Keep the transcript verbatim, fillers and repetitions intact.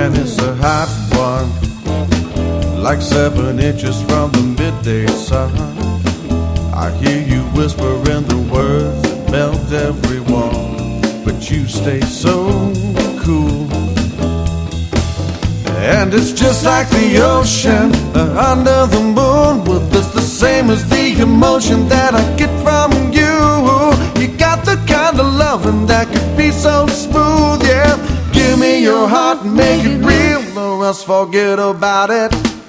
and it's a hot one, like seven inches from the midday sun. I hear you whispering the words that melt everyone, but you stay so cool. And it's just like the ocean under the moon. Well, it's the same as the emotion that I get from you. You got the kind of loving that could be so smooth, yeah. Give me your heart and make it real, or else forget about it.